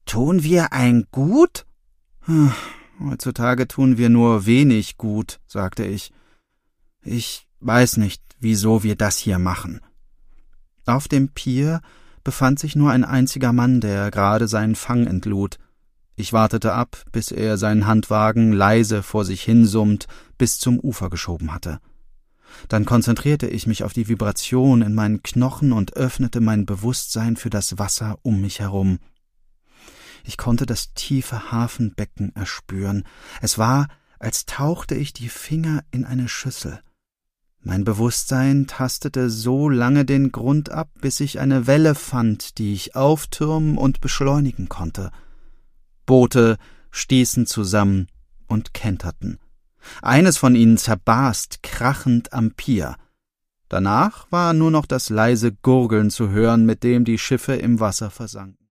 Tun wir ein Gut? Heutzutage tun wir nur wenig Gut, sagte ich. Ich weiß nicht, wieso wir das hier machen. Auf dem Pier befand sich nur ein einziger Mann, der gerade seinen Fang entlud. Ich wartete ab, bis er seinen Handwagen leise vor sich hinsummt bis zum Ufer geschoben hatte. Dann konzentrierte ich mich auf die Vibration in meinen Knochen und öffnete mein Bewusstsein für das Wasser um mich herum. Ich konnte das tiefe Hafenbecken erspüren. Es war, als tauchte ich die Finger in eine Schüssel. Mein Bewusstsein tastete so lange den Grund ab, bis ich eine Welle fand, die ich auftürmen und beschleunigen konnte. Boote stießen zusammen und kenterten. Eines von ihnen zerbarst krachend am Pier. Danach war nur noch das leise Gurgeln zu hören, mit dem die Schiffe im Wasser versanken.